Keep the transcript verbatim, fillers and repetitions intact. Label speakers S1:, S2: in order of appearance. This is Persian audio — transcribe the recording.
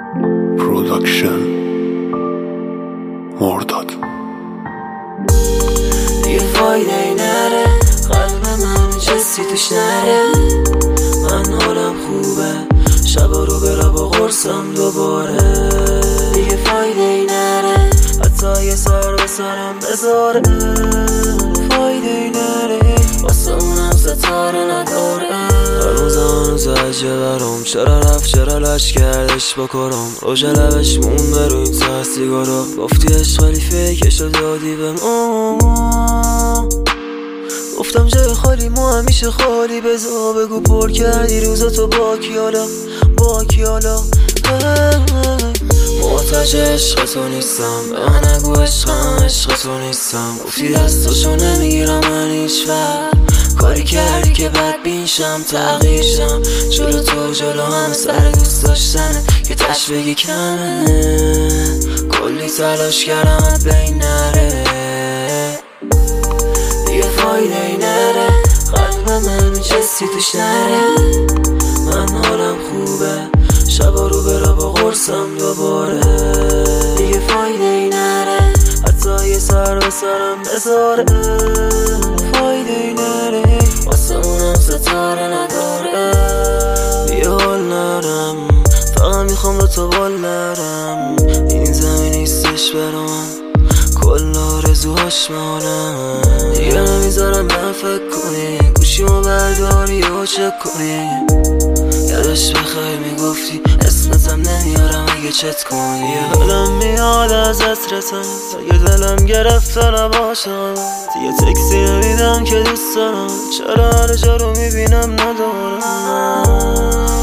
S1: پروداکشن مرداد.
S2: دیگه فایده ای نره، قلب من جسی توش نره. من حالم خوبه، شبا رو برا با قرصم دوباره. دیگه فایده ای نره، حتی یه سر به سرم بذاره. فایده ای نره، واسه اونم ستاره نداره. هنوز هنوز عجه برام، چرا رفت چرا لش کردش با کارم. روژ لبش مونده رو این ته سیگارا. گفتی عشق ولی فیکشو دادی بهم. گفتم جای خالی مو همیشه خالی. بزا بگو پر کردی روزاتو با کی حالا با کی حالا. محتاج عشق تو نیستم، به من نگو عشقم عشق تو نیستم. گفتی دستاشو نمیگیرم من هیچ وقت. کاری کردی که بد بینشم تغییر شم. جلو تو جلو هم سر دوست داشتنه که تش بگی کمه. کلی تلاش کردم بین نره. دیگه فایده ای نره، قلب من جسی توش نره. من حالم خوبه، شبا رو برا با قرصم دوباره. دیگه فایده ای نره، حتی یه سر به سرم بذاره. فایده ای نره، واسه اونم ستاره نداره. دیگه حال نرم، فقط میخوام با تو بال نرم. این زمین نیستش برا من، کل آرزوهاش مالم. دیگه نمیذارم من فکر کنی، گوشیمو برداری و چک کنی. یادش بخیر میگفتی اسمتم نمیارم اگه چت کنی. حالم میاد از عطرتم، اگه دلم گرفت نباشم. دیگه تکسی نمیدم که دوست دارم، چرا هر جا رو میبینم ندارم.